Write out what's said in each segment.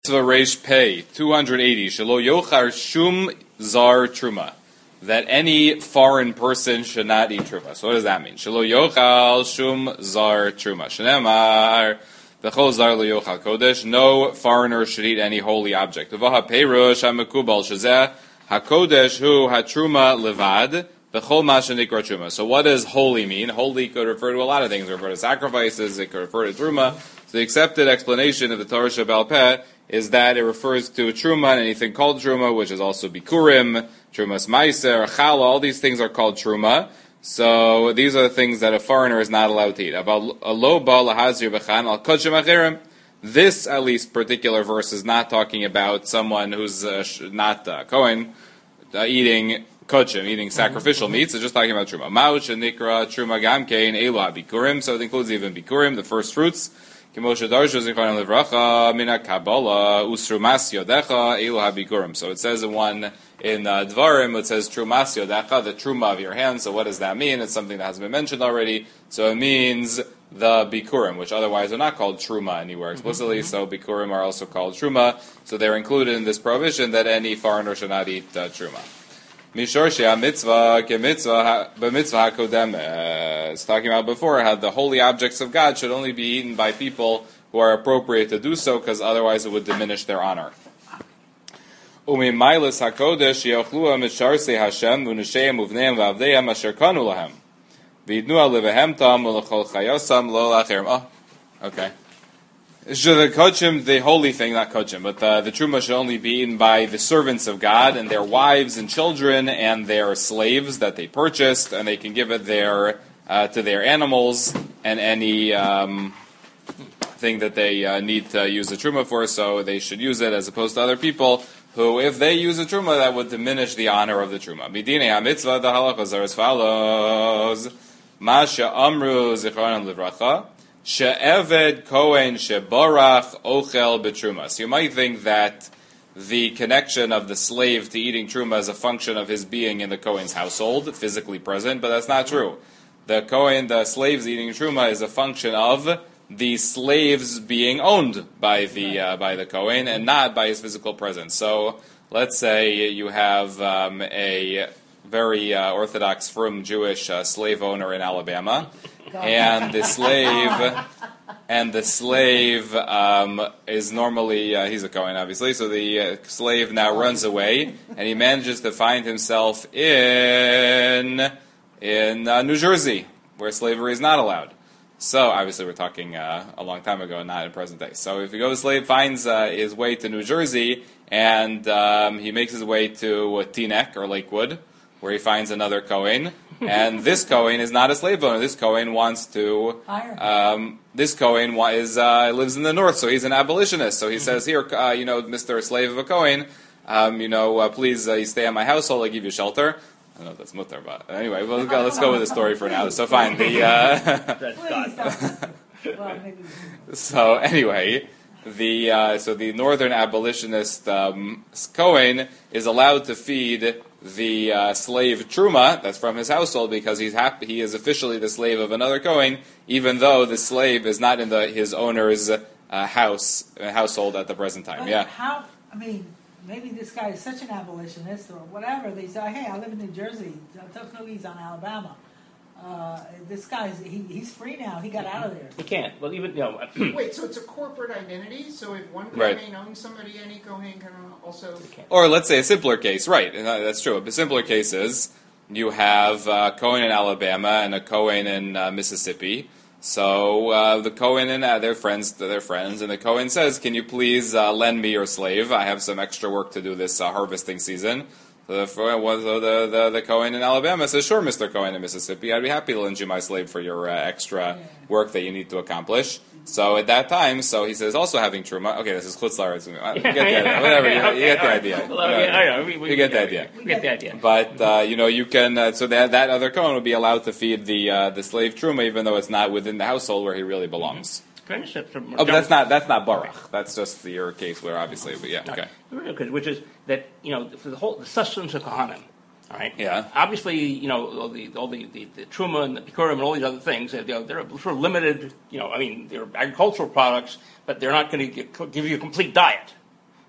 Reish Pei 280 Shelo Yochar Shum Zar Truma, that any foreign person should not eat truma. So what does that mean? Shelo Yochal Shum Zar Truma. Shneimar V'chol Zar Lo Yochal Kodesh. No foreigner should eat any holy object. V'ha Peirush HaMekubal Shezeh HaKodesh Hu HaTruma Levad V'chol Ma Shenikra Truma. So what does holy mean? Holy could refer to a lot of things. It could refer to sacrifices. It could refer to truma. So the accepted explanation of the Torah Sheba'al Peh is that it refers to truma and anything called truma, which is also bikurim, trumas meiser, challah. All these things are called truma. So these are the things that a foreigner is not allowed to eat. This, at least, particular verse is not talking about someone who's not Kohen eating kochim, eating sacrificial meats. It's just talking about truma. Mauch and nikra truma gamkein elu bikurim. So it includes even bikurim, the first fruits. So it says in one in Dvarim, it says trumas yodecha, the truma of your hand. So what does that mean? It's something that has been mentioned already. So it means the bikurim, which otherwise are not called truma anywhere explicitly. So bikurim are also called truma. So they're included in this prohibition that any foreigner should not eat truma. Mishorshia mitzvah kemitzvah b'mitzvah hakodem. It's talking about before how the holy objects of God should only be eaten by people who are appropriate to do so, because otherwise it would diminish their honor. Umimailis hakodesh yochluah misharsei Hashem v'nusheim uvneim v'avdeim asher kanu lahem v'yidnua levehem tam v'lechol chayosam lo lacherim. Oh, okay. So the kochim, the holy thing, not kochim, but the truma should only be eaten by the servants of God and their wives and children and their slaves that they purchased, and they can give it to their animals and any thing that they need to use the truma for. So they should use it as opposed to other people who, if they use a truma, that would diminish the honor of the truma. Midinei ha-mitzvah, the halachos are as follows: Masha amru zichronam livracha. She'eved Kohen sheborach ochel betruma. So you might think that the connection of the slave to eating truma is a function of his being in the Kohen's household, physically present, but that's not true. The slaves eating truma is a function of the slaves being owned by the Kohen and not by his physical presence. So let's say you have a very Orthodox, frum Jewish slave owner in Alabama. And the slave is normally he's a Kohen, obviously. So the slave now runs away, and he manages to find himself in New Jersey, where slavery is not allowed. So obviously, we're talking a long time ago, not in present day. So if the slave finds his way to New Jersey, and he makes his way to Teaneck or Lakewood, where he finds another Kohen. And this Kohen is not a slave owner. This Kohen wants to. This Kohen lives in the north, so he's an abolitionist. So he says, "Here, Mr. Slave of a Kohen, please, you stay at my household. I give you shelter." I don't know if that's mutter, but anyway, let's go with the story for now. So fine. So anyway. The northern abolitionist Kohen is allowed to feed the slave truma that's from his household because he is officially the slave of another Kohen, even though the slave is not in his owner's household at the present time. But maybe this guy is such an abolitionist or whatever. They say, "Hey, I live in New Jersey. He's on Alabama." This guy's he's free now. He got out of there. He can't. Well, even Wait, so it's a corporate identity. So if one Kohen owns somebody, any Kohen can also. Or let's say a simpler case, right? And that's true. A simpler case is you have a Kohen in Alabama and a Kohen in Mississippi. So the Kohen and they're friends, and the Kohen says, "Can you please lend me your slave? I have some extra work to do this harvesting season." So the Kohen in Alabama says, "Sure, Mr. Kohen in Mississippi, I'd be happy to lend you my slave for your extra work that you need to accomplish." So at that time, he says, also having truma. Okay, this is chutzlar. You get the idea. You get the idea. We get the idea. But you can. So that other Kohen would be allowed to feed the slave truma, even though it's not within the household where he really belongs. But that's not barach. That's just your case where obviously, but yeah, okay. Which is that for the sustenance of Kohanim, all right. Yeah. Obviously, all the truma and the bikurim and all these other things, they're sort of limited. They're agricultural products, but they're not going to give you a complete diet.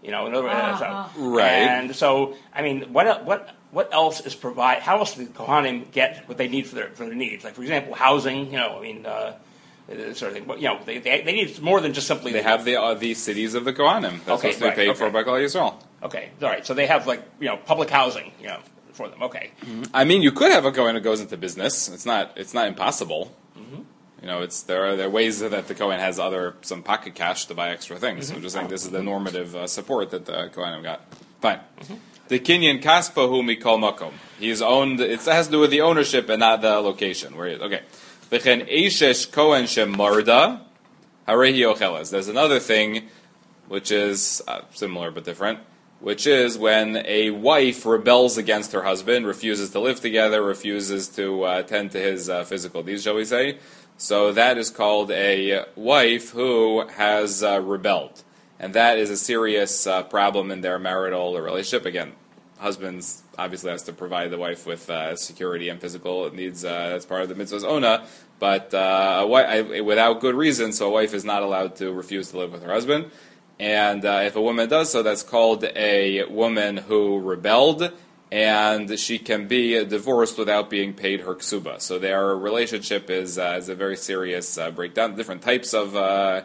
In other words, Right. And so, I mean, what else is provide? How else do the Kohanim get what they need for their needs? Like, for example, housing. Sort of thing. But, they need more than just simply. They have the cities of the Kohanim. That's what they paid for by Kol Yisrael. Okay, all right. So they have public housing, for them. Okay. Mm-hmm. I mean, you could have a Kohen who goes into business. It's not impossible. Mm-hmm. There are ways that the Kohen has some pocket cash to buy extra things. So I'm just saying this is the normative support that the Kohanim got. Fine. Mm-hmm. The Kinyan Kaspahu Mikol Makom. He's owned. It has to do with the ownership and not the location where he is. Okay. V'chen Eishesh Kohen Shemarda Harehi Ocheles. There's another thing, which is similar but different, which is when a wife rebels against her husband, refuses to live together, refuses to tend to his physical needs, shall we say. So that is called a wife who has rebelled. And that is a serious problem in their marital relationship. Again, husbands obviously has to provide the wife with security and physical needs. That's part of the mitzvah's ona. But without good reason, so a wife is not allowed to refuse to live with her husband. And if a woman does so, that's called a woman who rebelled, and she can be divorced without being paid her ksuba. So their relationship is a very serious breakdown. Different types of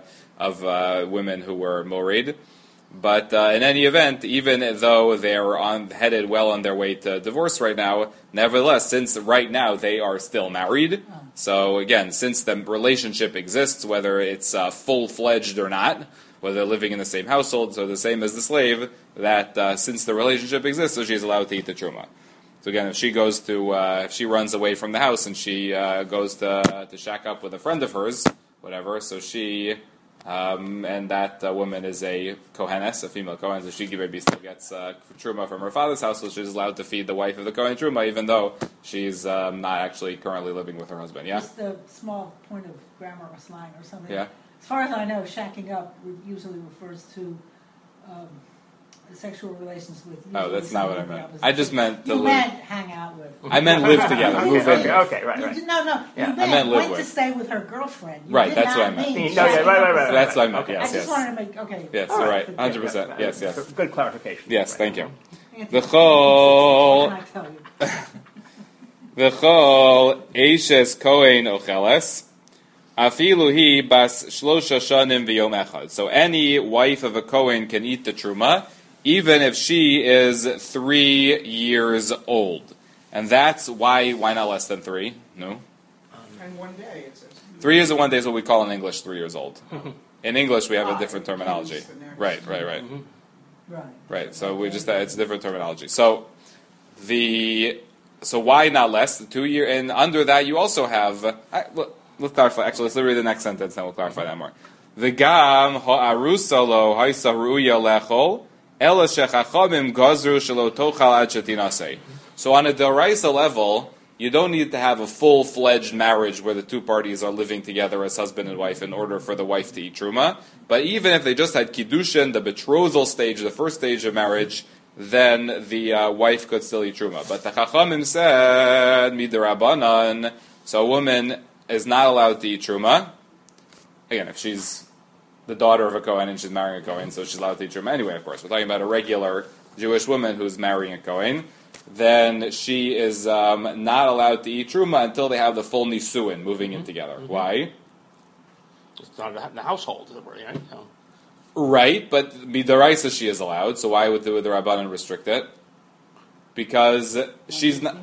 women who were morid. But in any event, even though they're headed well on their way to divorce right now, nevertheless, since right now they are still married, so again, since the relationship exists, whether it's full-fledged or not, whether they're living in the same household, so the same as the slave, that since the relationship exists, so she's allowed to eat the truma. So again, if she runs away from the house and she goes to shack up with a friend of hers, whatever, so she... and that woman is a kohenes, a female kohen, so she maybe still gets truma from her father's house, so she's allowed to feed the wife of the kohen truma, even though she's not actually currently living with her husband. Yeah. Just a small point of grammar or slang or something. Yeah. As far as I know, shacking up usually refers to sexual relations with. Oh, that's not what I meant. I just meant you meant hang out with. I meant live together, move in. Okay, right. No. Yeah. You meant went to stay with her girlfriend. You right, did that's not what I meant. mean Right. That's what I meant. Okay. Yes, I just wanted to make okay. Yes, you're right. 100%. Yes. Good clarification. Yes, right. thank you. Anthony, The chol. what can I tell you? The chol eishes kohen ocheles. Afilu hi bas shlosha shanim v'yom echad. So any wife of a kohen can eat the truma, even if she is 3 years old. And that's why not less than 3? No. And 1 day, it says. 3 years and 1 day is what we call in English 3 years old. In English, we have a different terminology. Right. Right. So we just it's different terminology. So why not less? 2 year, and under that you also have. Let's clarify. Actually, let's read the next sentence, then we'll clarify that more. V'gam ha'arusa lo ha'isa ru'ya lechol ela shechachamim gazru shelo tochal ad shetinasei. So on a deraisa level, you don't need to have a full-fledged marriage where the two parties are living together as husband and wife in order for the wife to eat truma. But even if they just had kiddushin, the betrothal stage, the first stage of marriage, then the wife could still eat truma. But the chachamim said midirabanan, so a woman is not allowed to eat truma. Again, if she's the daughter of a Kohen and she's marrying a Kohen, so she's allowed to eat truma anyway, of course. We're talking about a regular Jewish woman who's marrying a Kohen. Then she is not allowed to eat truma until they have the full nisuin, moving in together. Mm-hmm. Why? It's not the household, right? No. Right, but midaraisa she is allowed, so why would the Rabbanan restrict it? Because she's not...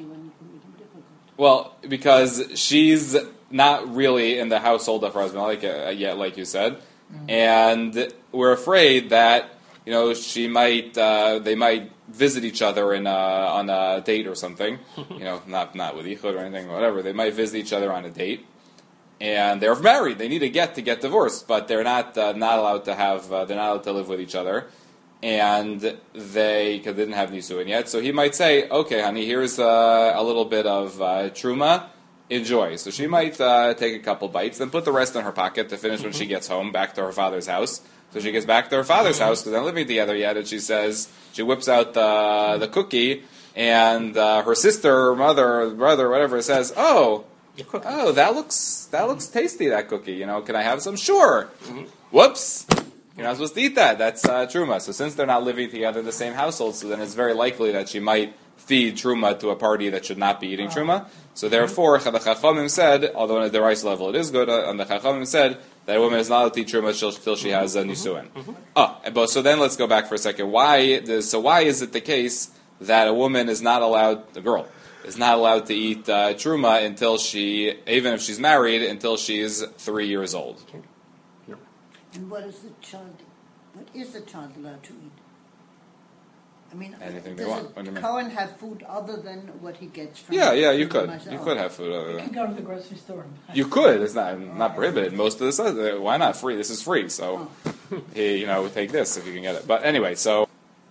Well, because she's not really in the household of her husband yet, like you said, and we're afraid that she might they might visit each other on a date or something, not with Yichud or anything, whatever. They might visit each other on a date, and they're married. They need to get divorced, but they're not allowed to have they're not allowed to live with each other. And because they didn't have nisuin yet, so he might say, "Okay, honey, here's a little bit of truma. Enjoy." So she might take a couple bites, then put the rest in her pocket to finish when she gets home back to her father's house. So she gets back to her father's house because they're not living together yet, and she whips out the cookie, and her sister, or mother, or brother, or whatever says, "Oh, that looks tasty. That cookie. Can I have some?" Sure. Mm-hmm. Whoops. you're not supposed to eat that. That's truma. So since they're not living together in the same household, so then it's very likely that she might feed truma to a party that should not be eating truma. So therefore, the Chachamim said, although on a deraisa level it is good, on the Chachamim said that a woman is not allowed to eat truma till she has a nisuin. But so then let's go back for a second. Why is it the case that a woman is not allowed, a girl, is not allowed to eat truma until even if she's married, until she's 3 years old? And what is the child allowed to eat? I mean, anything they want. Does Cohen have food other than what he gets from? Yeah, you could. You could have food other You than. can go to the grocery store. You could. It's not prohibited. Most of this, why not free? This is free. So, take this if you can get it. But anyway, so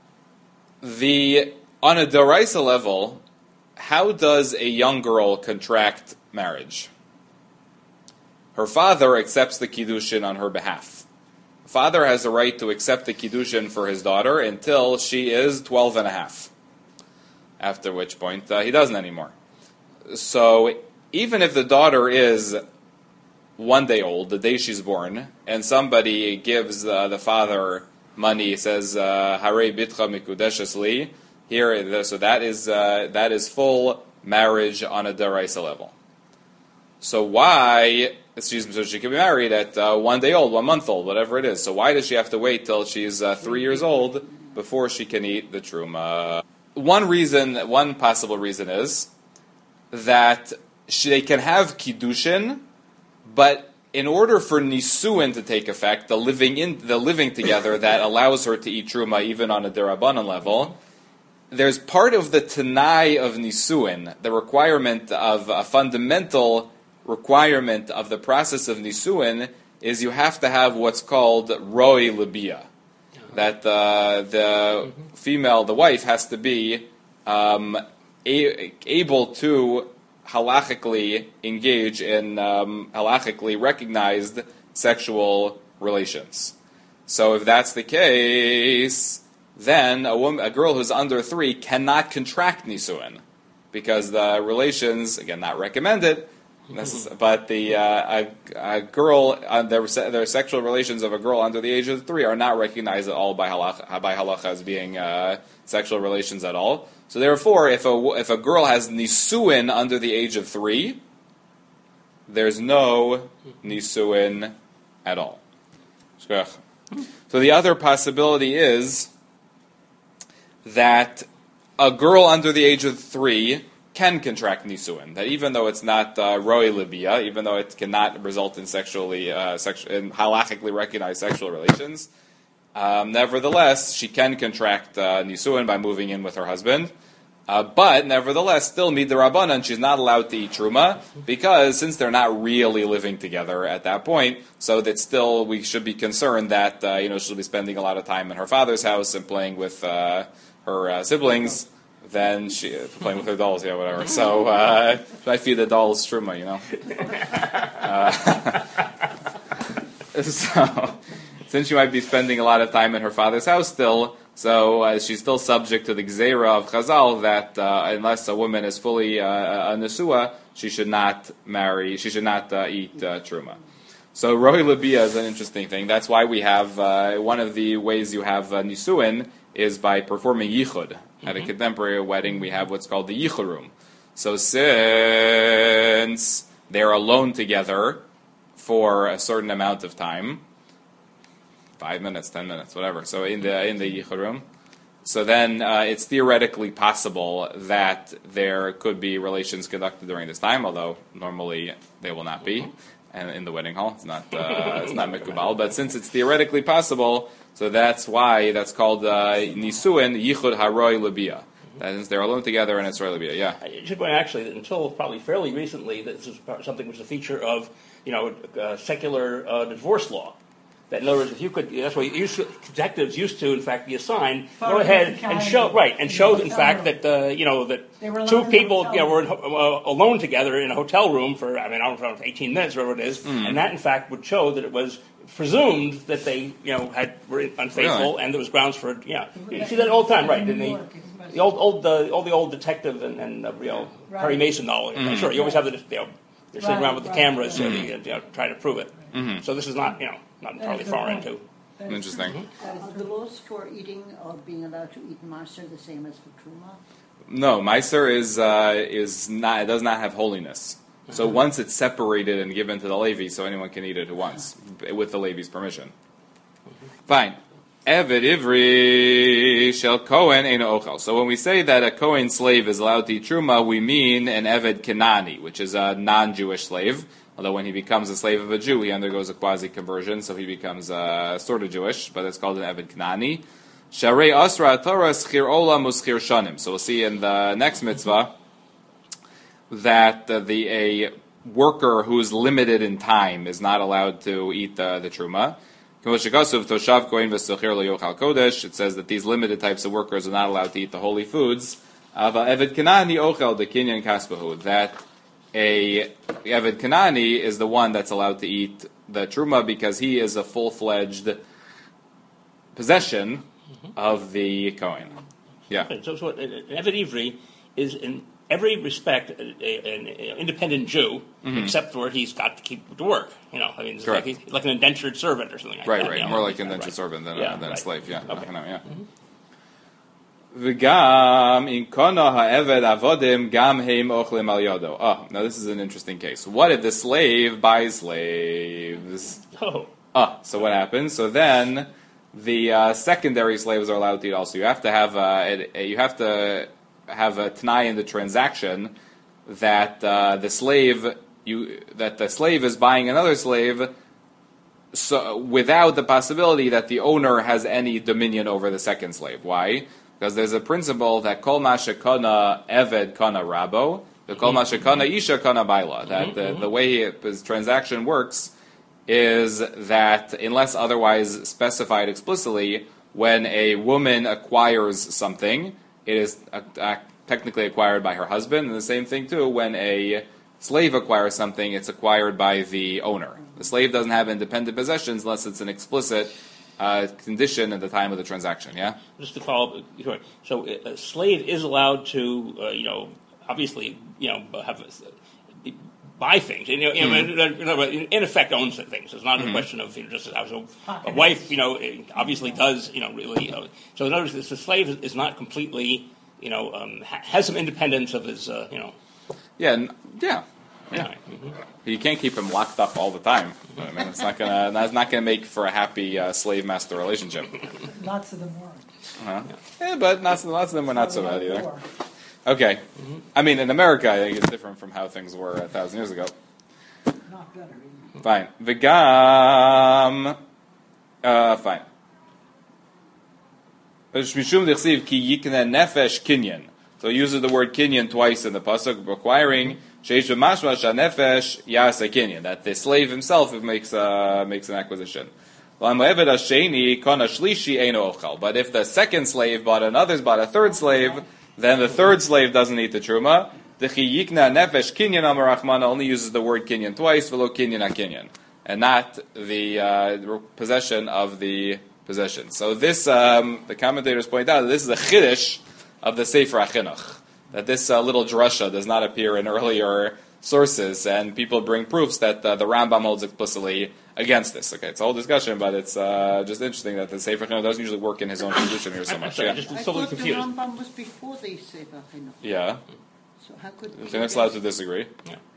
on a deraisa level, how does a young girl contract marriage? Her father accepts the kiddushin on her behalf. The father has the right to accept the kiddushin for his daughter until she is 12 and a half. After which point, he doesn't anymore. So, even if the daughter is 1 day old, the day she's born, and somebody gives the father money, says, Harei bitcha mikudeshes li, so that is full marriage on a deraisa level. So she can be married at 1 day old, 1 month old, whatever it is. So why does she have to wait till she's 3 years old before she can eat the truma? One possible reason is that they can have kiddushin, but in order for nisuin to take effect, the living together that allows her to eat truma even on a derabanan level, there's part of the tanai of nisuin, the requirement of a fundamental requirement of the process of nisuin is you have to have what's called roi libia, that the female, the wife, has to be able to halachically engage in halachically recognized sexual relations. So if that's the case, then a girl who's under 3 cannot contract nisuin, because the relations, again, not recommended, but a girl, their sexual relations of a girl under the age of 3 are not recognized at all by halacha as being sexual relations at all. So therefore, if a girl has nisuin under the age of 3, there's no nisuin at all. So the other possibility is that a girl under the age of 3 can contract nisuin. That even though it's not roi libia, even though it cannot result in in halachically recognized sexual relations, nevertheless she can contract nisuin by moving in with her husband. But nevertheless, still mid'Rabbanan, she's not allowed to eat truma, because since they're not really living together at that point, so that still we should be concerned that she'll be spending a lot of time in her father's house and playing with her siblings. Then she playing with her dolls, whatever. So I feed the dolls truma, So since she might be spending a lot of time in her father's house still, so she's still subject to the gzeira of Chazal that unless a woman is fully a nesua, she should not marry. She should not eat truma. So roi libia is an interesting thing. That's why we have one of the ways you have nisuin is by performing yichud. At a contemporary wedding, we have what's called the yichud room. So since they're alone together for a certain amount of time, 5 minutes, 10 minutes, whatever. So in the yichud room, so then it's theoretically possible that there could be relations conducted during this time, although normally they will not be. And in the wedding hall, it's not mikubal. But since it's theoretically possible, so that's why that's called nisuin yichud haroi libia. That is, they're alone together and it's roi libia. Yeah. I should point out, actually that until probably fairly recently, this is something which is a feature of secular divorce law. That in other words, if you could, that's why detectives used to, in fact, be assigned. Go ahead and show in fact that that two people were alone together in a hotel room for I don't know 18 minutes or whatever it is, and that in fact would show that it was presumed that they were unfaithful, and there was grounds for you see that all the time, right? In the old detective and Perry Mason novel. Sure, you always have they're sitting around with the cameras, so they try to prove it. So this is not entirely foreign to That is Interesting. true. That is Are true. the laws for eating or being allowed to eat maaser the same as for truma? No, Meiser is not. It does not have holiness. So once it's separated and given to the Levi, so anyone can eat it who wants, with the Levi's permission. Fine. Eved Ivri Shel Kohen Eino Ochel. So when we say that a Kohen slave is allowed to eat truma, we mean an Eved Kenani, which is a non-Jewish slave. Although when he becomes a slave of a Jew, he undergoes a quasi-conversion, so he becomes sort of Jewish, but it's called an Eved Kenani. Sharei Asra Torah Schir Olam Uschir Shanim. So we'll see in the next mitzvah that a worker who's limited in time is not allowed to eat the truma. It says that these limited types of workers are not allowed to eat the holy foods. That a Eved Kanani is the one that's allowed to eat the truma because he is a full-fledged possession of the Kohen. Yeah. Okay, so an Eved Ivri is in every respect an independent Jew, except for he's got to keep to work. You know, I mean, it's like, he's like an indentured servant or something like that. Right. You know? More like an indentured servant than a slave. Yeah. Okay. Yeah. V'gam in kona ha'eved avodim gam heim ochlim al yodo. Oh, now this is an interesting case. What if the slave buys slaves? Oh. So what happens? So then the secondary slaves are allowed to eat also. You have to have a t'nai in the transaction that the slave is buying another slave, so without the possibility that the owner has any dominion over the second slave. Why? Because there's a principle that kol ma shekana eved kana rabo, the kol ma shekana isha kana baila. That the way his transaction works is that unless otherwise specified explicitly, when a woman acquires something, it is technically acquired by her husband, and the same thing too, when a slave acquires something, it's acquired by the owner. The slave doesn't have independent possessions unless it's an explicit condition at the time of the transaction, yeah? Just to follow up, so a slave is allowed to, obviously, have buy things. In effect, owns things. It's not a question of just as a wife. Obviously does. Really. So in other words, the slave is not completely. Has some independence of his. Yeah. Mm-hmm. You can't keep him locked up all the time. I mean, it's not gonna make for a happy slave-master relationship. Lots of them were. Yeah, but lots of them were not so bad either. Okay. I mean, in America, I think it's different from how things were 1,000 years ago. Not better. Either. Fine. V'gam. Fine. Mishum d'chsiv ki yikne nefesh kinyan. So he uses the word kinyan twice in the pasuk, requiring sheish v'mashma shanefesh yasa kinyan, that the slave himself makes an acquisition. But if the second slave bought a third slave, then the third slave doesn't eat the truma. The chiyikna nefesh kinyan amarachmana only uses the word kinyan twice, v'lo kinyan akinyan, and not the possession of the possession. So this, the commentators point out that this is a chiddush of the Sefer HaChinuch, that this little drasha does not appear in earlier sources, and people bring proofs that the Rambam holds explicitly against this. Okay, it's a whole discussion, but it's just interesting that the Sefer HaChinuch doesn't usually work in his own position here so much. I Yeah. just I totally thought the confused. Rambam was before the Sefer Chinuch. Yeah. So how could The Chinuch's allowed to disagree.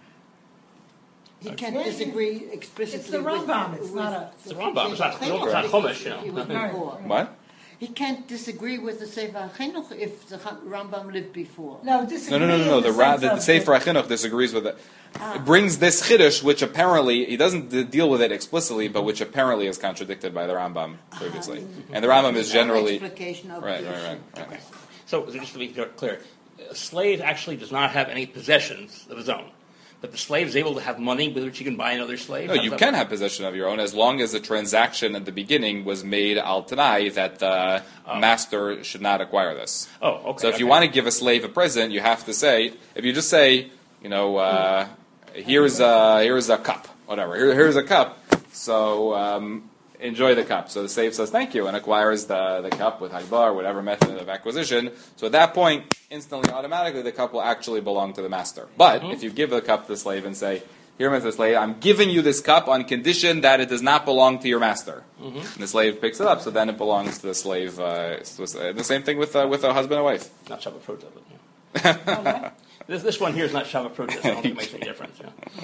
he can't disagree explicitly? It's the Rambam, it's not a- It's the Rambam, it's not Chinuch Chumash, if he was Right, before. right. What? He can't disagree with the Sefer Chinuch if the Rambam lived before. No, disagree. No. in The sense of Sefer HaChinuch disagrees with it. It brings this chiddush, which apparently he doesn't deal with it explicitly, but which apparently is contradicted by the Rambam previously. And the Rambam is generally explication of right. the So just to be clear, a slave actually does not have any possessions of his own, but the slave is able to have money with which he can buy another slave. No, you can have possession of your own as long as the transaction at the beginning was made al tanai that the master should not acquire this. Oh, okay. So if you want to give a slave a present, you have to say, if you just say, here's a cup, whatever, here's a cup, so enjoy the cup. So the slave says thank you and acquires the cup with hagbar, whatever method of acquisition. So at that point, instantly, automatically, the cup will actually belong to the master. But if you give the cup to the slave and say, here, Mr. Slave, I'm giving you this cup on condition that it does not belong to your master. And the slave picks it up, so then it belongs to the slave. The same thing with a husband and wife. Not Shabbat protest, but yeah. This one here is not Shabbat protest. I don't think it makes any difference.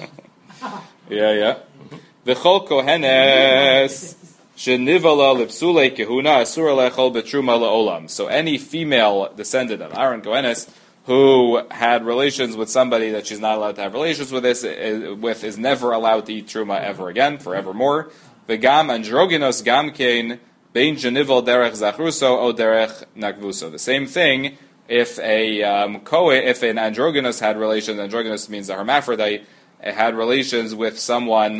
Yeah. V'chol kohenes shenivala lipsule kehuna asur lechol betruma laolam. So any female descendant of Aaron Kohenes who had relations with somebody that she's not allowed to have relations with is never allowed to eat truma ever again, forevermore. V'gam androgynos gam kein bein genival derech zachruso o derech nagvuso. The same thing if if an androgynous had relations. Androgynous means a hermaphrodite. It had relations with someone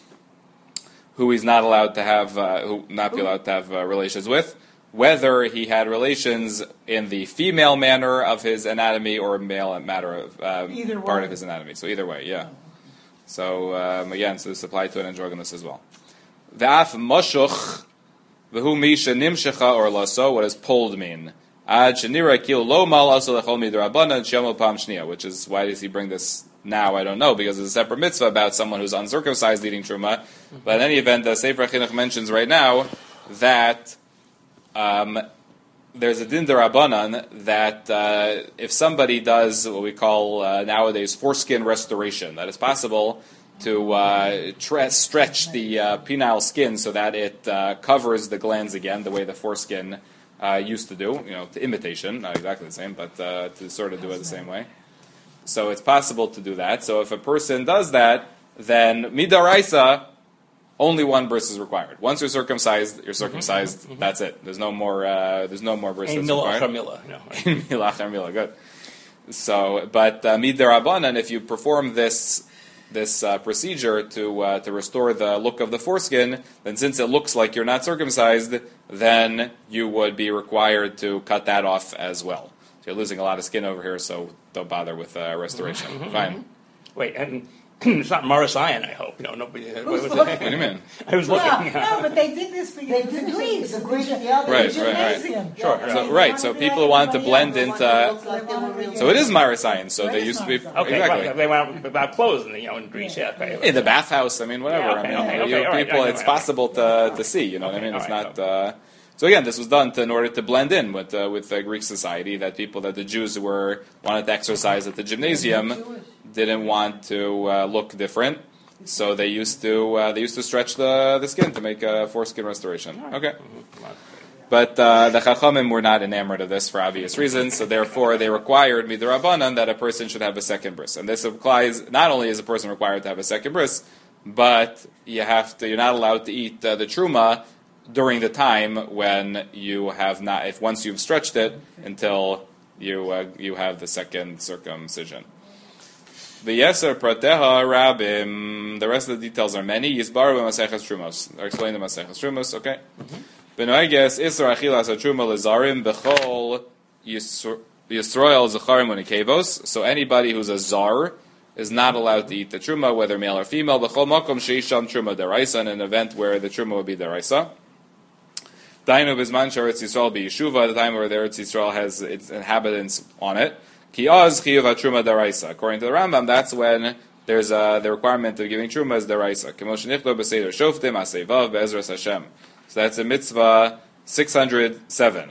who he's not allowed to have, relations with, whether he had relations in the female manner of his anatomy or male matter of part of his anatomy. So either way, yeah. So again, so this applied to an androgynous as well. V'af moshuch v'hu misha nimshecha or laso. What does pulled mean? Ad shenira kil lo mal aso lechol midrabanan shemel pam shnia. Which is, why does he bring this now? I don't know, because it's a separate mitzvah about someone who's uncircumcised eating truma. But in any event, the Sefer Chinuch mentions right now that there's a din derabanan that if somebody does what we call nowadays foreskin restoration, that it's possible to stretch the penile skin so that it covers the glands again, the way the foreskin used to do, to imitation, not exactly the same, but to sort of do it the same way. So it's possible to do that. So if a person does that, then midaraisa, only one bris is required. Once you're circumcised, you're circumcised. Mm-hmm. That's it. There's no more. There's no more bris that's required. Milach Mila, good. So, but midarabanan, if you perform this procedure to restore the look of the foreskin, then since it looks like you're not circumcised, then you would be required to cut that off as well. So you're losing a lot of skin over here, so don't bother with restoration. Mm-hmm. Fine. Wait, and it's not Marisayan, I hope. Nobody. What do you mean? I was looking. No, but they did this because They did the Greeks. the Greeks, Gymnasium. Sure. So people want to blend into. So it is Marisayan. So they used to be Okay, exactly. right. They went out without clothes in Greece. Yeah, okay. In the bathhouse, whatever. People, it's possible to see. You know what I mean? It's not. So again, this was done in order to blend in with Greek society. That the Jews who wanted to exercise at the gymnasium didn't want to look different, so they used to stretch the skin to make a foreskin restoration. Okay. But the Chachamim were not enamored of this for obvious reasons, so therefore they required midrabanan that a person should have a second bris. And this applies, not only is a person required to have a second bris, but you're not allowed to eat the truma during the time when you have not, if once you've stretched it until you have the second circumcision. The Yeser Prateha Rabim, the rest of the details are many. Yisbaru b'Maseches Trumos. I'll explain the Maseches Trumos, okay? B'noeges Isra Achilas HaTruma Lezarim B'chol Yisroel Zecharim Unikevos. So anybody who's a zar is not allowed to eat the truma, whether male or female. B'chol Makom Sheisham Truma Deraisa, in an event where the truma would be Deraisa. Dainu B'zman Sheretz Yisrael B'Yeshuva, the time where the Eretz Yisrael has its inhabitants on it. Kiaz chiyuv truma daraisa. According to the Rambam, that's when there's the requirement of giving truma is daraisa. K'moshe nichlo b'seder shoftim asevav be'ezras Hashem. So that's a mitzvah 607.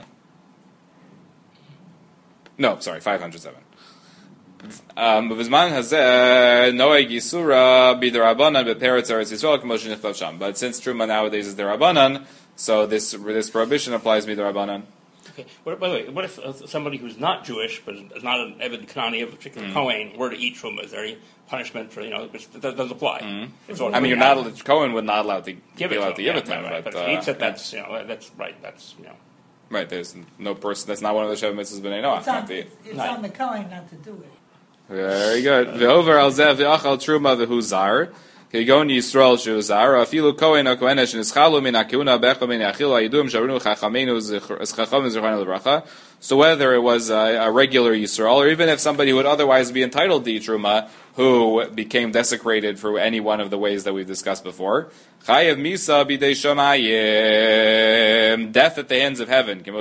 No, sorry, 507. B'zman hazeh noeg yisura b'derabanan be'peretz Eretz Yisrael k'moshe nichlo sham. But since truma nowadays is derabanan, so this prohibition applies b'derabanan. Okay. By the way, what if somebody who's not Jewish, but is not an Eved Kanani of a particular Kohen, were to eat truma? Is there any punishment for, which does apply? Mm-hmm. You're not, Kohen would not allowed to give it to him. Right. But if he eats it, that's right. Right, there's no person, that's not one of the Shev Mitzvahs B'nai Noach. It's on the Kohen not to do it. Very good. V'over al zeh v'achal truma v'hu zar. Kegon Yisrael Shuzar, Afilu Kohen HaKohenesh Nischalu Min HaKeuna Becha Min Achil HaYidum Sharunu Chachamenu Chachamim Zechron L'Bracha. So whether it was a regular Yisrael, or even if somebody who would otherwise be entitled to eat truma, who became desecrated for any one of the ways that we've discussed before. Chayev misa bidei shamayim, death at the hands of heaven. It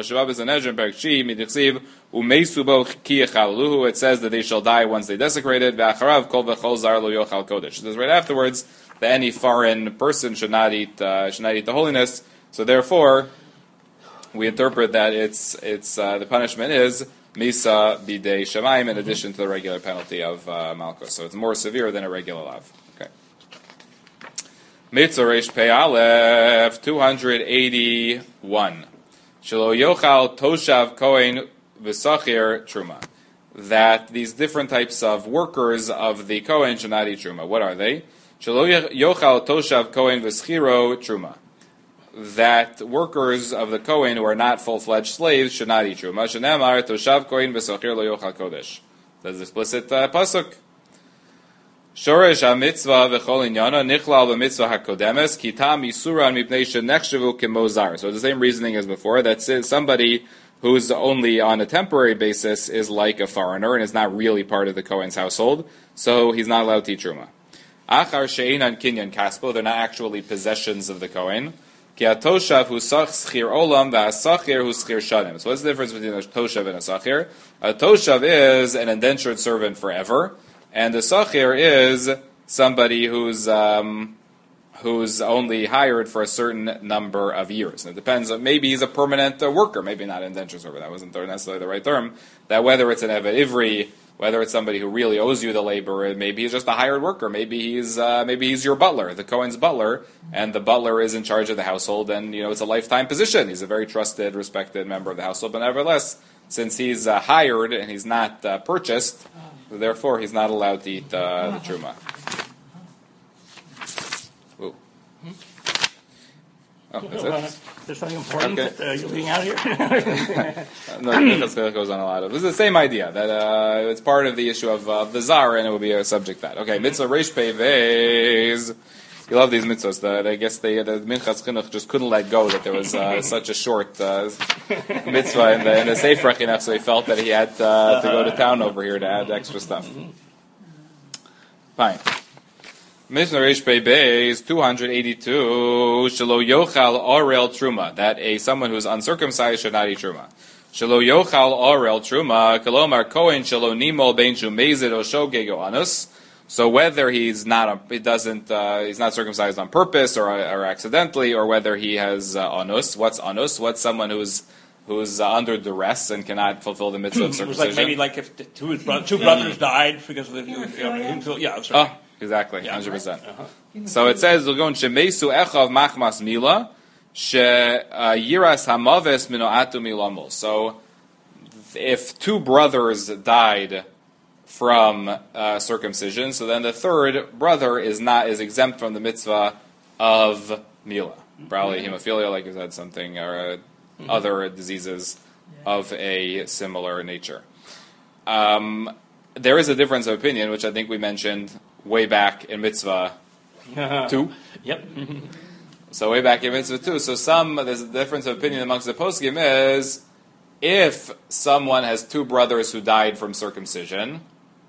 says that they shall die once they desecrated. It says right afterwards that any foreign person should not eat the holiness. So therefore, we interpret that it's the punishment is Misa bidei shamayim in addition to the regular penalty of malchus. So it's more severe than a regular lav. Okay. Mitzvah Reish Pei Aleph 281. Shelo yochal toshav kohen v'sachir truma. That these different types of workers of the kohen should not eat truma. What are they? Shelo yochal toshav kohen v'schiro truma. That workers of the Kohen who are not full-fledged slaves should not eat truma. Shenemar toshav kohen v'sochir lo yochal kodesh. That's explicit pasuk. Shoresh ha-mitzvah v'chol inyana nichlal b'mitzvah hakodemes ki tam yisuran mipnei shenechshavu kemozar. So the same reasoning as before. That says somebody who's only on a temporary basis is like a foreigner and is not really part of the Kohen's household, so he's not allowed to eat truma. Achar she'einan kinyan kaspo. They're not actually possessions of the Kohen. Ki atoshav hu schir olam v'asachir hu schir shanim. So what's the difference between a toshav and a sachir? A toshav is an indentured servant forever, and a sachir is somebody who's only hired for a certain number of years. And it depends. Maybe he's a permanent worker, maybe not an indentured servant. That wasn't necessarily the right term. That whether it's an eved ivri, whether it's somebody who really owes you the labor, maybe he's just a hired worker. Maybe he's your butler, the Kohen's butler, and the butler is in charge of the household, and it's a lifetime position. He's a very trusted, respected member of the household. But nevertheless, since he's hired and he's not purchased, therefore he's not allowed to eat the truma. Ooh. Oh, that's it. There's something important that you're leaving out here? No, that goes on a lot of. This is the same idea that it's part of the issue of the zar, and it will be a subject that. Okay, mitzvah reish pei vez. You love these mitzvahs. I guess the Minchas Chinuch just couldn't let go that there was such a short mitzvah in the Sefer Chinuch, so he felt that he had to go to town over here to add extra stuff. Fine. Mishnah Reish Pei Beis 282 Shelo Yochal Orel Truma, that someone who's uncircumcised should not eat truma. Shelo Yochal Orel Truma Kalomar Kohen Shelo Nimol Ben Shumezid Osho Gego Anus. So whether he's not circumcised on purpose or accidentally, or whether he has anus. What's anus? What's someone who's under duress and cannot fulfill the mitzvah of circumcision? It was like if two brothers died because of the Oh, exactly, 100%. So it says, "Shemesu echav machmas mila, sheyiras hamaves minoatu milamol." So if two brothers died from circumcision, so then the third brother is exempt from the mitzvah of mila, probably hemophilia, like you said, something, or other diseases of a similar nature. There is a difference of opinion, which I think we mentioned way back in mitzvah 2. Yep. So way back in mitzvah 2. So there's a difference of opinion amongst the poskim is if someone has two brothers who died from circumcision.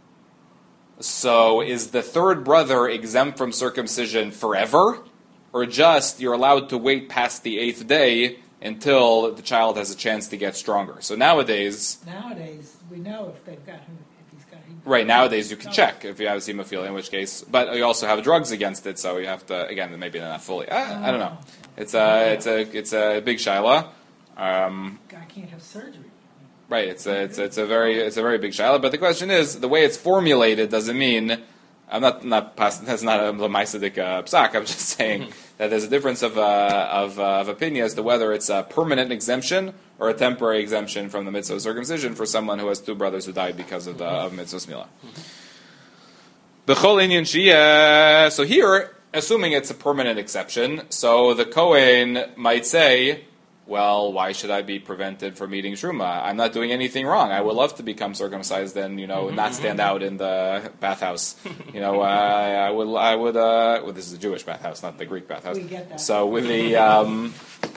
So is the third brother exempt from circumcision forever? Or just you're allowed to wait past the 8th day until the child has a chance to get stronger? So nowadays we know if he's got hemophilia. Right, nowadays you can check if you have hemophilia, in which case, but you also have drugs against it, so you have to, again, maybe not fully. I don't know. It's a big shaila. Guy can't have surgery. Right, it's a very big shaila. But the question is, the way it's formulated doesn't mean. That's not a Lamaisadik psak. I'm just saying that there's a difference of opinion as to whether it's a permanent exemption or a temporary exemption from the mitzvah of circumcision for someone who has two brothers who died because of mitzvah smila. B'chol inyan shiyeh. So here, assuming it's a permanent exception, so the Kohen might say, well, why should I be prevented from eating truma? I'm not doing anything wrong. I would love to become circumcised and, not stand out in the bathhouse. I would, well, this is a Jewish bathhouse, not the Greek bathhouse. We get that. So with the, and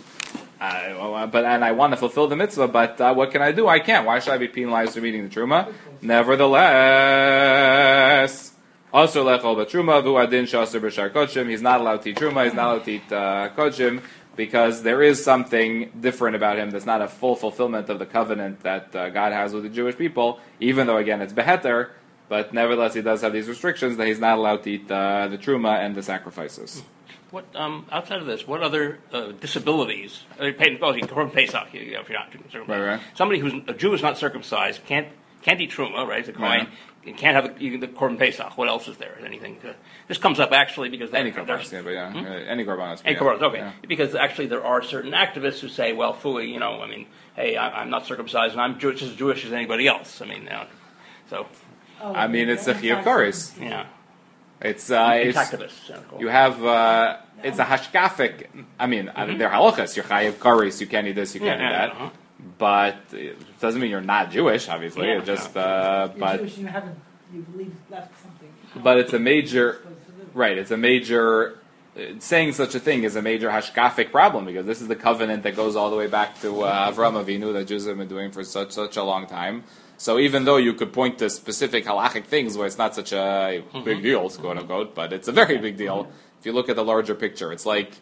I want to fulfill the mitzvah, but what can I do? I can't. Why should I be penalized for eating the truma? Nevertheless, Also lechol b'truma v'hu adin shaser b'shar kodshim. He's not allowed to eat truma. He's not allowed to eat kodshim because there is something different about him that's not a full fulfillment of the covenant that God has with the Jewish people. Even though again it's beheter, but nevertheless he does have these restrictions that he's not allowed to eat the truma and the sacrifices. What outside of this? What other disabilities? Korban Pesach, if you're not circumcised. Right. Somebody who's a Jew is not circumcised can't eat truma, right? The Kohen and can't have the Korban Pesach. What else is there? Anything? This comes up actually because Any korbanos, any korbanos. Any korbanos, okay. Yeah. Because actually there are certain activists who say, well, fooey, hey, I'm not circumcised and I'm just as Jewish as anybody else. So. It's a chiyuv kares. Yeah. It's activists. You have it's a hashkafic. They're halachas. You're chayiv kares. You can't eat this. You can't eat that. Uh-huh. But it doesn't mean you're not Jewish. Obviously, Yeah. it just You're but Jewish, you left something. but it's a major right. It's a major. Saying such a thing is a major hashkafic problem because this is the covenant that goes all the way back to Avraham Avinu that Jews have been doing for such a long time. So even though you could point to specific halachic things where it's not such a big deal, quote unquote, but it's a very big deal if you look at the larger picture. It's like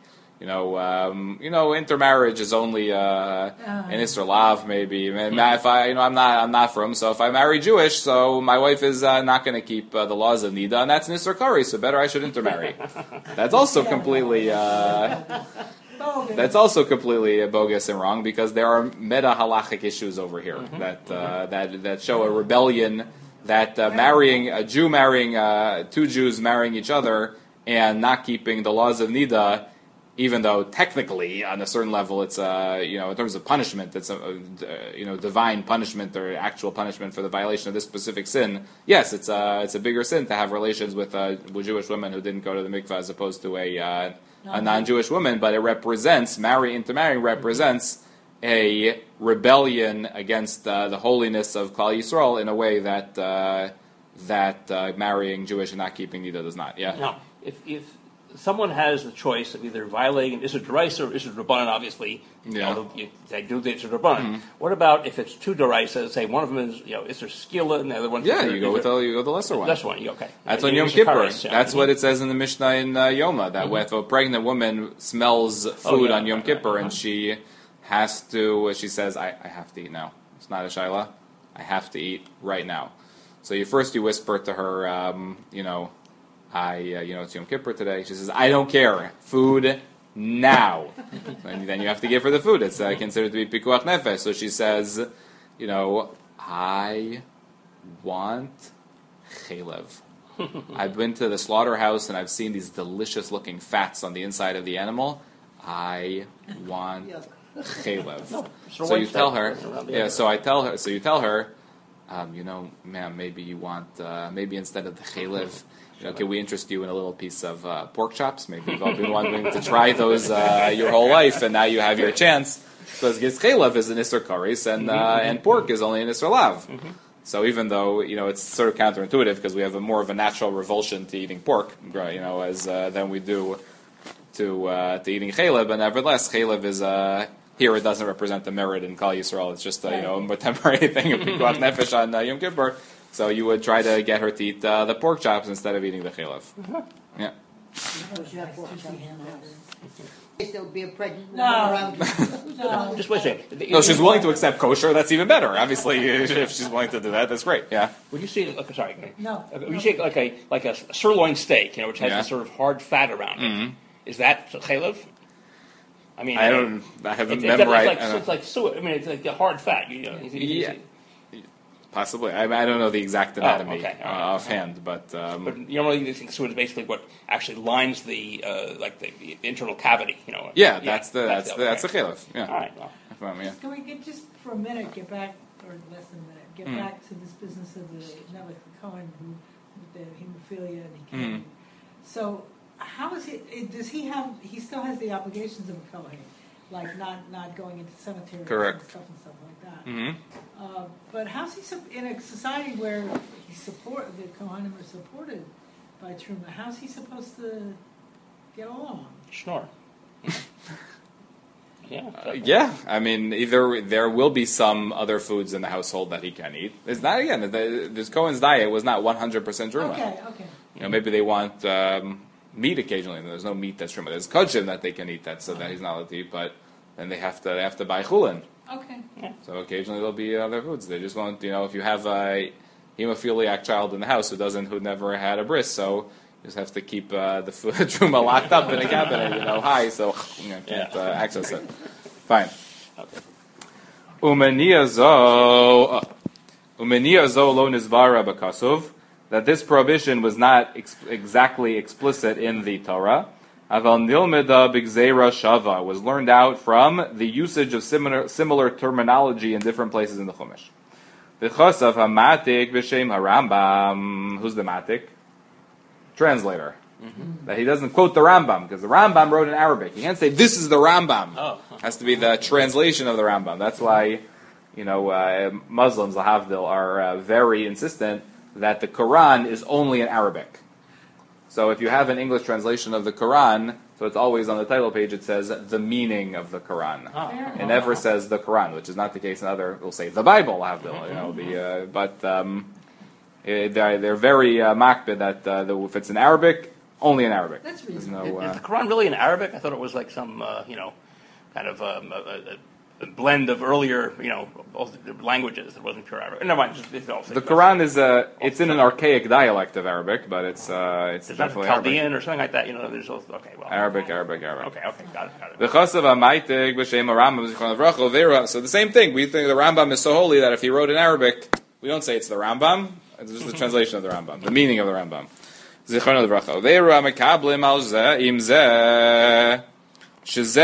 intermarriage is only an Isser Lav maybe. If I'm not from, so if I marry Jewish, so my wife is not going to keep the laws of Nida, and that's an Isser Kari, so better I should intermarry. That's also completely. That's also completely bogus and wrong because there are meta halachic issues over here that show a rebellion that marrying two Jews marrying each other and not keeping the laws of Nida, even though technically on a certain level it's in terms of punishment it's divine punishment or actual punishment for the violation of this specific sin. Yes, it's a bigger sin to have relations with Jewish women who didn't go to the mikveh as opposed to a non-Jewish woman, but it represents, intermarrying represents a rebellion against the holiness of Klal Yisrael in a way that marrying Jewish and not keeping Nida does not. Yeah. Now, if someone has the choice of either violating Isser D'Oraisa or Isser D'Rabbanan, obviously, they do the Isser D'Rabbanan. Mm-hmm. What about if it's two D'Oraisa? Say one of them is Isser Skila and the other one. You go with the lesser one. Lesser one, okay. That's on Yom Kippur. That's what it says in the Mishnah in Yoma that if a pregnant woman smells food on Yom Kippur and she has to, she says, I have to eat now. It's not a shaila. I have to eat right now. So you whisper to her, it's Yom Kippur today. She says, I don't care. Food now. And then you have to give her the food. It's considered to be pikuach nefesh. So she says, I want chalev. I've been to the slaughterhouse and I've seen these delicious looking fats on the inside of the animal. I want chalev. So you tell her, so you tell her, ma'am, maybe you want, maybe instead of the chalev, can we interest you in a little piece of pork chops? Maybe you've all been wanting to try those your whole life, and now you have your chance. Because chalev is an Isser Kares, and pork is only an Isser Lav. Mm-hmm. So even though it's sort of counterintuitive because we have more of a natural revulsion to eating pork, than we do to eating chalev, but nevertheless, chalev is here it doesn't represent the merit in Klal Yisrael. It's just a temporary thing of pikuach nefesh on Yom Kippur. So you would try to get her to eat the pork chops instead of eating the chalev. Mm-hmm. Yeah. There'll be a pregnant woman No. around. No. Just wait a second. No, she's willing to accept kosher. That's even better. Obviously, if she's willing to do that, that's great. Yeah. Would you see? Sorry. No. Would you say like a sirloin steak, which has this sort of hard fat around it? Mm-hmm. Is that chalev? I mean, I haven't memorized. It's like suet. I mean, it's like the hard fat. Yeah. Possibly. I don't know the exact anatomy offhand, but you normally think suet is basically what actually lines the the internal cavity. Yeah, that's the chalev. Yeah. All right. Well. Can we just for a minute get back, or less than a minute, get back to this business of the Cohen with the hemophilia and he can't. So how is he? Does he have? He still has the obligations of a Kohen, like not going into cemeteries Correct. and stuff like that. Mm-hmm. But how's he in a society where the Kohanim are supported by Truma? How's he supposed to get along? Snore. Yeah, I mean, either there will be some other foods in the household that he can eat. It's not, again, this Cohen's diet was not 100% Truma. Okay. maybe they want meat occasionally. There's no meat that's truma. There's kachim that they can eat that he's not allowed to eat, but then they have to buy chulin. Okay. Yeah. So occasionally there'll be other foods. They just won't, if you have a hemophiliac child in the house who never had a bris, so you just have to keep the food truma locked up in a cabinet, high, so can't access it. Fine. Okay. Umeniya zo lo nizvara b'kasuv, that this prohibition was not exactly explicit in the Torah. Aval nilmeda b'gzeira shava, was learned out from the usage of similar terminology in different places in the Chumash. V'chosav hamatik b'shem harambam. Who's the matik? Translator. Mm-hmm. That he doesn't quote the Rambam, because the Rambam wrote in Arabic. You can't say, this is the Rambam. Oh. It has to be the translation of the Rambam. That's why, Muslims, al-Havdil, are very insistent that the Quran is only in Arabic. So if you have an English translation of the Quran, so it's always on the title page, it says the meaning of the Quran. Oh. It never says the Quran, which is not the case in other, we'll say the Bible, al-Havdil, but they're very makbid that if it's in Arabic, only in Arabic. That's There's reasonable. Is the Quran really in Arabic? I thought it was like some, kind of a blend of earlier, both languages. It wasn't pure Arabic. Never mind. The Quran is it's in an archaic dialect of Arabic, but it's definitely Chaldean Arabic. or something like that. There's also, okay, well. Arabic. Okay, got it. The Chasav Amaitig b'Shem Rambam Zichron Avracha Vera. So the same thing. We think the Rambam is so holy that if he wrote in Arabic, we don't say it's the Rambam. It's just the translation of the Rambam, the meaning of the Rambam. Zichron Avracha Vera Mekablim Al Zeh Im Zeh. So the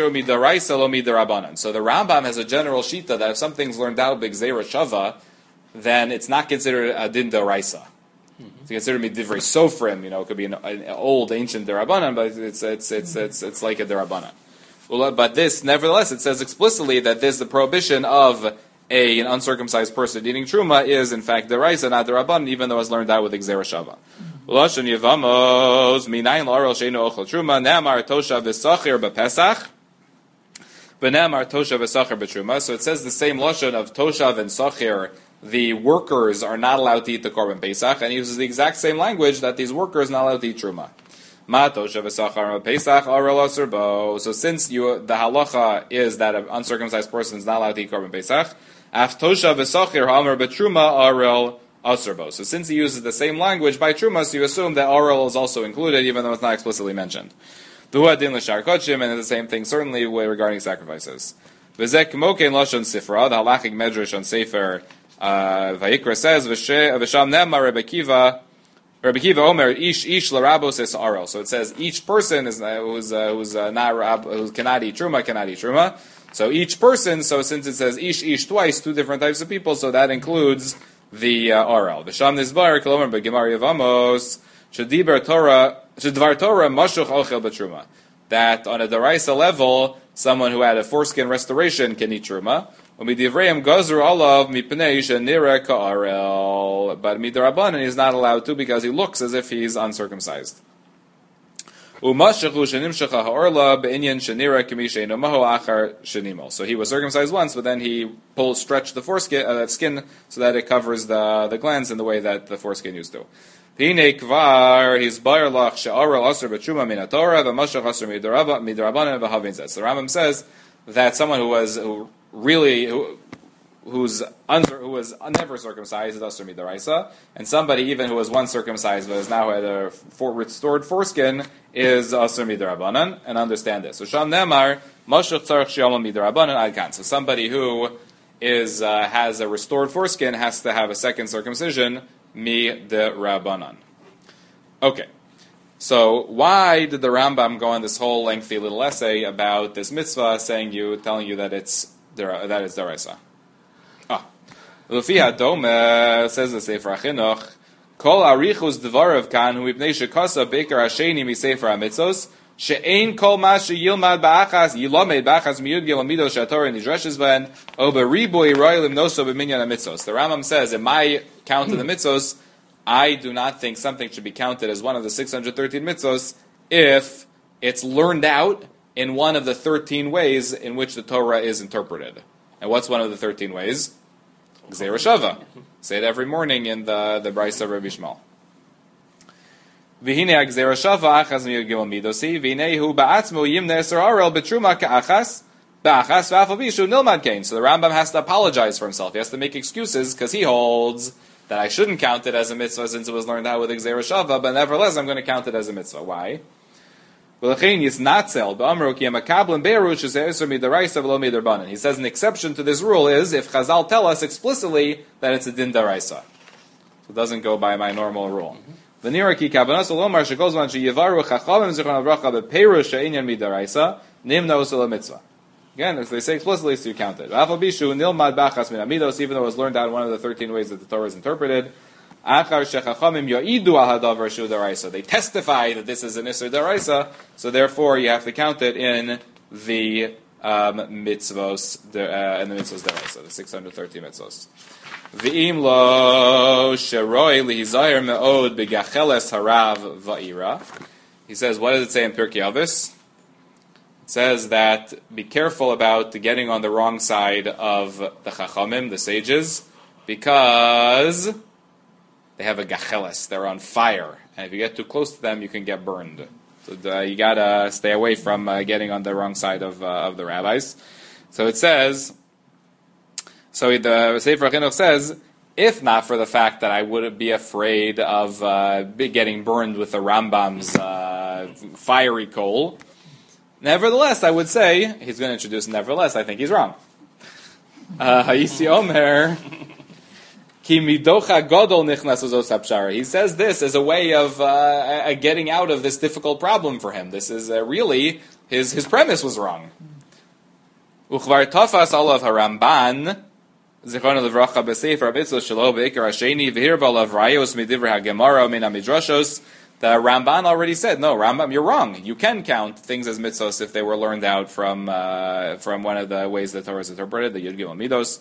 Rambam has a general shita that if something's learned out b'gzeira shava, then it's not considered a din deraisa. It's considered midivrei sofrim. It could be an old ancient derabanan, but it's like a derabanan. But this, nevertheless, it says explicitly that the prohibition of an uncircumcised person eating truma is in fact deraisa, not derabanan, even though it's learned out with gzeira shava. Lashon Yevamos minayin la'arel sheinu ochel truma ne'amar toshav v'sachir b'pesach v'ne'amar toshav v'sachir b'truma. So it says the same lashon of toshav and sachir. The workers are not allowed to eat the korban pesach, and he uses the exact same language that these workers are not allowed to eat truma. Ma toshav v'sachir b'pesach arel asur bo. So since the halacha is that an uncircumcised person is not allowed to eat korban pesach, af toshav v'sachir ha'amar b'truma arel. Asurbo. So since he uses the same language by Trumas, you assume that oral is also included, even though it's not explicitly mentioned. And it's the same thing certainly regarding sacrifices. V'zek mokein lashon sifra, the halachic medrash on Sefer Vayikra says, V'sham nema Rebbe Kiva Omer, ish l'rabos es oral. So it says each person who cannot eat truma. So each person, so since it says ish twice, two different types of people, so that includes the oral. V'sham nizbar kolomer b'gemar yevamos shedibar Torah mashuch ochel b'truma. That on a deraisa level, someone who had a foreskin restoration can eat truma. U'midivreim gazur olav mipnei shenira ka'arel. But midarabanan is not allowed to because he looks as if he's uncircumcised. So he was circumcised once, but then he stretched the foreskin, that skin, so that it covers the glands in the way that the foreskin used to. So the Rambam says that someone who was never circumcised is asur midaraisa, and somebody even who was once circumcised but has now had a restored foreskin is asur midarabanan, and understand this. So sham nemar mashuch tzarich sheyama midarabanan adkan. So somebody who has a restored foreskin has to have a second circumcision midarabanan. Okay. So why did the Rambam go on this whole lengthy little essay about this mitzvah, telling you that it's deraisa? Lufiha Dome says the Sefer HaChinuch, Kol arichus dvarav kan hu ipnei shekasa beker hasheni mi Sefer HaMitzos she'ein kol ma sheyilmad ba'achas yilamed ba'achas miyud gilamido she'atorah nidreshes ben o beriboy roilim noso b'minyan HaMitzos. The Rambam says, in my count of the mitzvos, I do not think something should be counted as one of the 613 mitzvos if it's learned out in one of the 13 ways in which the Torah is interpreted. And what's one of the 13 ways? Gzeira Shava. Say it every morning in the Brisa of Rabbi Shmuel. V'hine ha'gzera shava achas miyagil midosi, v'hine hu ba'atzmu yimne eser arel betruma ka'achas, ba'achas v'afal bishu nilmad kain. So the Rambam has to apologize for himself. He has to make excuses because he holds that I shouldn't count it as a mitzvah since it was learned out with a gzera shava, but nevertheless I'm going to count it as a mitzvah. Why? He says an exception to this rule is if Chazal tell us explicitly that it's a din daraisa. So it doesn't go by my normal rule. Again, if they say explicitly, so you count it. Even though it was learned out in one of the 13 ways that the Torah is interpreted, they testify that this is an Isser Daraisa, so therefore you have to count it in the mitzvos, in the mitzvos Daraisa, the 630 mitzvos. V'im lo sheroi lihizayer me'od begacheles harav va'ira. He says, what does it say in Pirkei Avos? It says that be careful about getting on the wrong side of the Chachamim, the sages, because they have a gacheles, they're on fire, and if you get too close to them, you can get burned. So you gotta stay away from getting on the wrong side of the rabbis. So it says, so the Sefer HaChinuch says, if not for the fact that I would be afraid of getting burned with the Rambam's fiery coal, nevertheless, I would say, he's going to introduce nevertheless, I think he's wrong. Hayisi Omer, Ki midocha godol nichnas uzos hapshara. He says this as a way of getting out of this difficult problem for him. This is really, his premise was wrong. Uchvar tafas olav haramban, zichron levracha b'sefer abitzos shelo be'ikar hasheni, v'hir b'alav rayos midivra hagemara min hamidrashos. The Ramban already said, no, Rambam, you're wrong. You can count things as mitzvos if they were learned out from one of the ways the Torah is interpreted, the Yud Gimel Midos.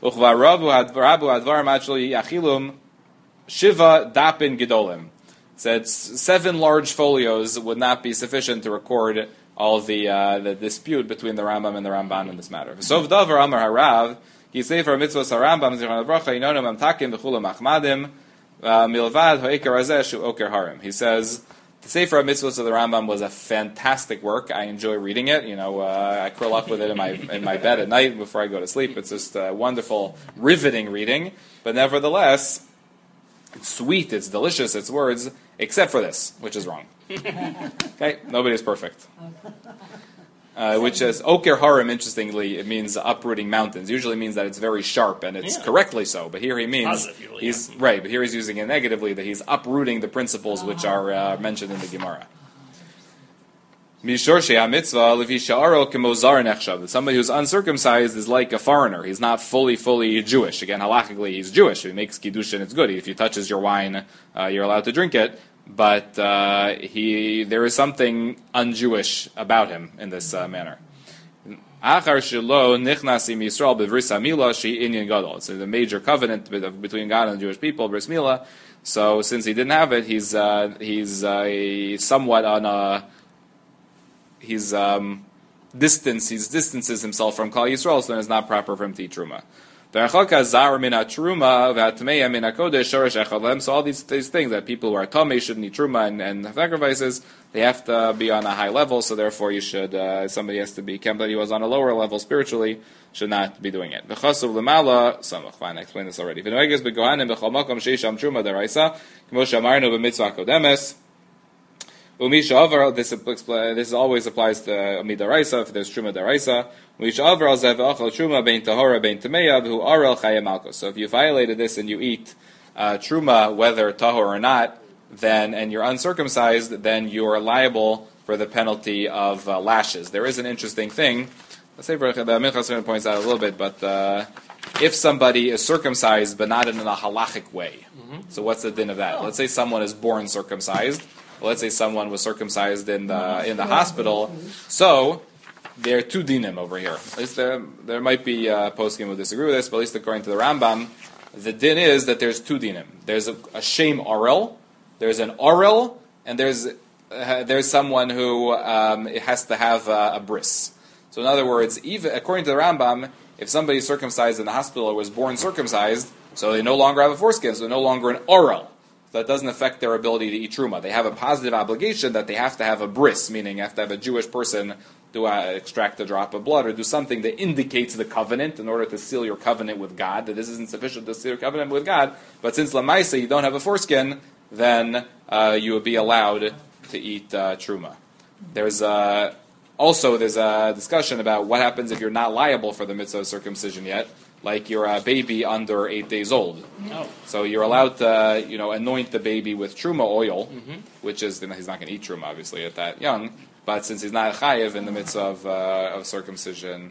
Shiva dapin gedolim. Said 7 large folios would not be sufficient to record all the dispute between the Rambam and the Ramban in this matter. Sov davar amar harav ki sefer mitzvos harambam zichron levracha inonim amtakim b'chulam achmadim milvad ho'ikar hazeh shu oker harim. He says the Sefer HaMitzvos of the Rambam was a fantastic work. I enjoy reading it. I curl up with it in my bed at night before I go to sleep. It's just wonderful, riveting reading. But nevertheless, it's sweet, it's delicious, it's words, except for this, which is wrong. Okay, nobody is perfect. Which is Oker Harim. Interestingly, it means uprooting mountains. Usually means that it's very sharp, and it's correctly so. But here he means he's right. But here he's using it negatively, that he's uprooting the principles which are mentioned in the Gemara. Somebody who's uncircumcised is like a foreigner. He's not fully Jewish. Again, halakhically, he's Jewish. He makes kiddushin, it's good. If he touches your wine, you're allowed to drink it. But there is something un-Jewish about him in this manner. It's the major covenant between God and the Jewish people, Bris Milah. So since he didn't have it, he's somewhat on a he distances himself from Klal Yisrael, so it's not proper for him to eat truma. So all these things that people who are tamei shouldn't eat truma and sacrifices, they have to be on a high level. So therefore, you should somebody has to be somebody who was on a lower level spiritually should not be doing it. Fine, I explained this already. This always applies to midaraisa if there's truma daraisa. So if you violated this and you eat truma, whether tahor or not, then and you're uncircumcised, then you are liable for the penalty of lashes. There is an interesting thing. Let's say the Minchas points out a little bit, but if somebody is circumcised but not in a halachic way, so what's the din of that? Let's say someone is born circumcised. Let's say someone was circumcised in the hospital. So there are 2 dinim over here. At least there might be poskim who disagree with this, but at least according to the Rambam, the din is that there's 2 dinim. There's a shame orel, there's an orel, and there's someone who has to have a bris. So in other words, even according to the Rambam, if somebody is circumcised in the hospital or was born circumcised, so they no longer have a foreskin, so they're no longer an orel. that doesn't affect their ability to eat truma. They have a positive obligation that they have to have a bris, meaning you have to have a Jewish person to extract a drop of blood or do something that indicates the covenant in order to seal your covenant with God, that this isn't sufficient to seal your covenant with God. But since Lamaisa, you don't have a foreskin, then you would be allowed to eat truma. There's a discussion about what happens if you're not liable for the mitzvah of circumcision yet, like you're a baby under 8 days old. Oh. So you're allowed to, anoint the baby with truma oil, which is, he's not going to eat truma, obviously, at that young, but since he's not chayiv in the mitzvah of circumcision,